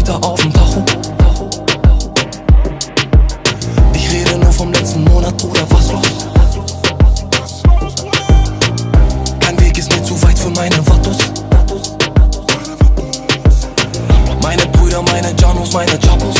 Kilometer auf dem Tacho. Ich rede nur vom letzten Monat, Bruder, was los? Kein Weg ist mir zu weit für meine Wattos. Meine Brüder, meine Janos, meine Chapos.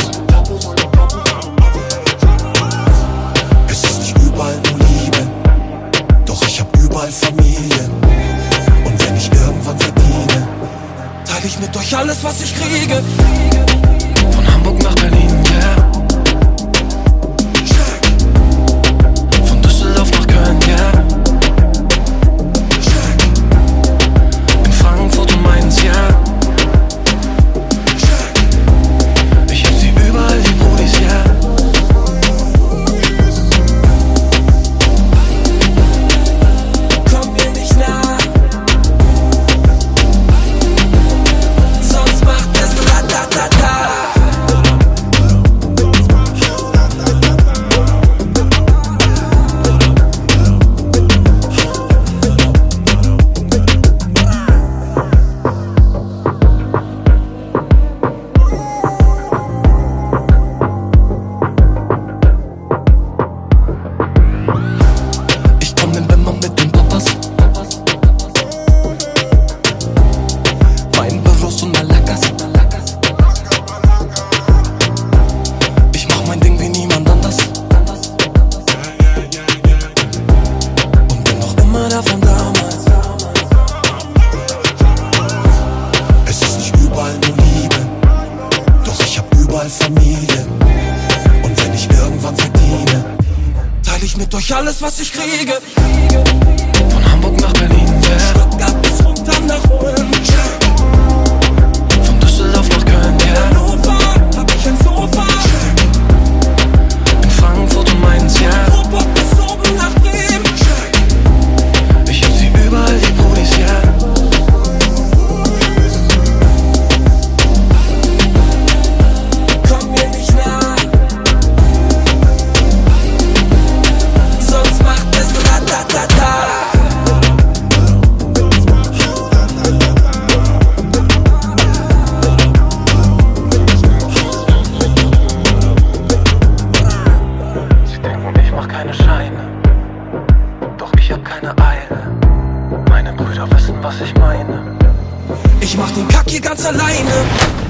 Es ist nicht überall nur Liebe, doch ich hab überall Familie. Und wenn ich irgendwann verdiene, teile ich mit euch alles, was ich kriege. Von Hamburg nach Berlin, yeah. Von Düsseldorf nach Köln, yeah. In Frankfurt und Mainz, yeah. Ich hab sie überall, die Brudis, yeah. Komm mir nicht nah, sonst macht es ratatata. Ich komm im Bimmer mit den Papas, Weinbüros und Malakas. Ich mach mein Ding wie niemand anders und bin noch immer da von damals. es ist nicht überall nur Liebe, doch ich hab überall Familie. Und wenn ich irgendwann verdiene, Teile ich mit euch alles, was ich kriege. Von Hamburg nach Berlin, yeah. Stuttgart bis runter nach Ulm. Von Düsseldorf nach Köln, yeah. Hannover hab ich ein Sofa. In Frankfurt und Mainz, yeah. Ruhrpott bis oben nach Bremen. Ich hab sie überall, die Brudis, yeah. Komm mir nicht nah, sonst macht es ratatata. Sie denken, ich mach keine Scheine, doch ich hab keine Eile. Meine Brüder wissen, was ich meine. Ich mach den Kack hier ganz alleine.